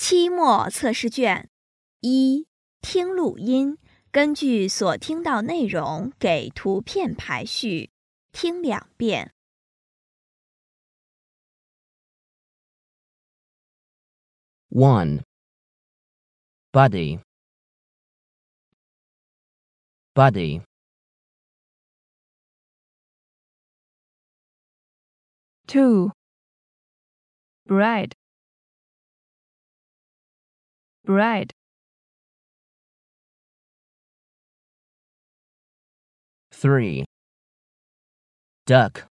期末测试卷1，听录音，根据所听到内容给图片排序，听2遍。 1. Buddy. Buddy. 2. Bread. Bread. 3. Duck.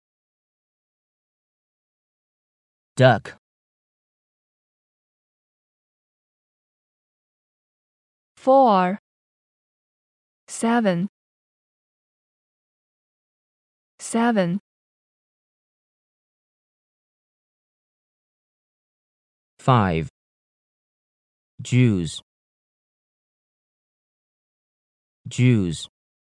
Duck. 4. 7. 7. 5. Jews. Jews.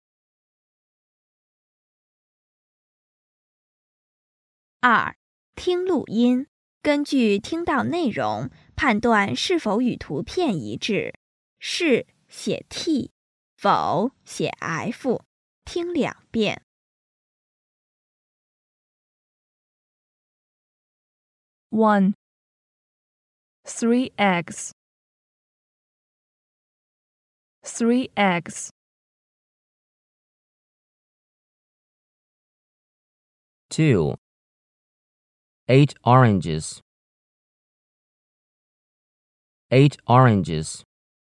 2，听录音，根据听到内容判断是否与图片一致，是写 T， 否写 F， 听2遍。 1. 3 eggs. 3 eggs. 2. 8 oranges. 8 oranges.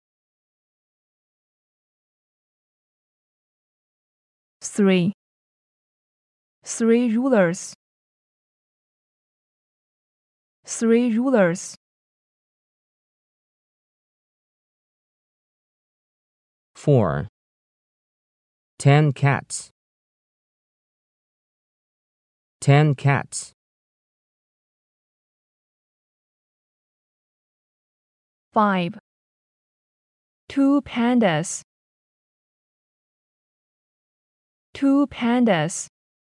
3. 3 rulers. 3 rulers. 4. 10 cats. 10 cats. 5. 2 pandas. 2 pandas.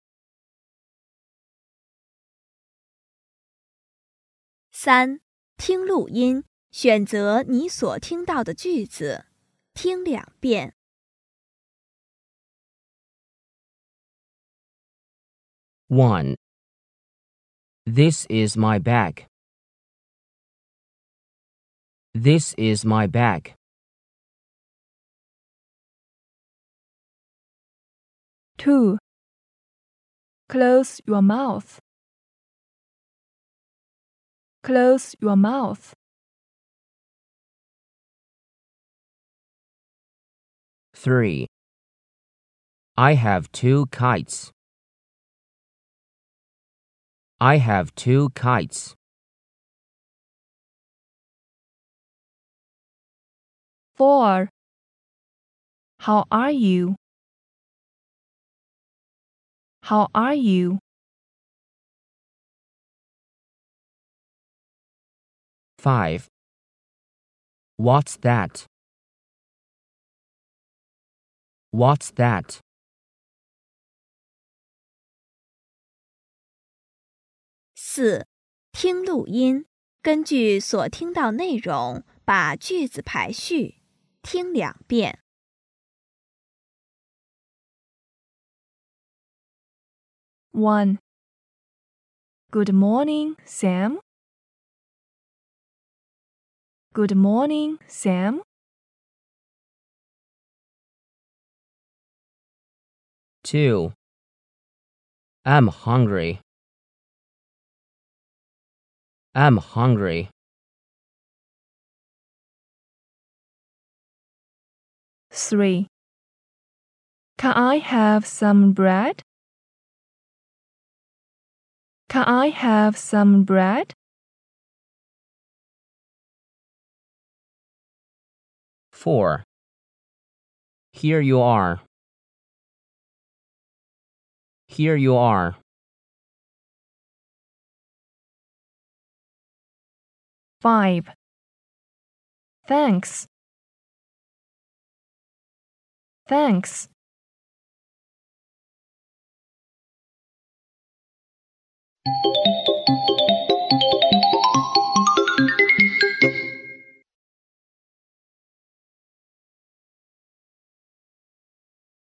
3，听录音，选择你所听到的句子，听2遍。 1. This is my bag. This is my bag. 2. Close your mouth. Close your mouth. 3. I have 2 kites. I have 2 kites. 4. How are you? How are you? 5. What's that? What's that? 4，听录音，根据所听到内容把句子排序，听2遍。 1. Good morning, Sam. Good morning, Sam. 2. I'm hungry. I'm hungry. 3. Can I have some bread? Can I have some bread? 4. Here you are. Here you are. 5. Thanks. Thanks.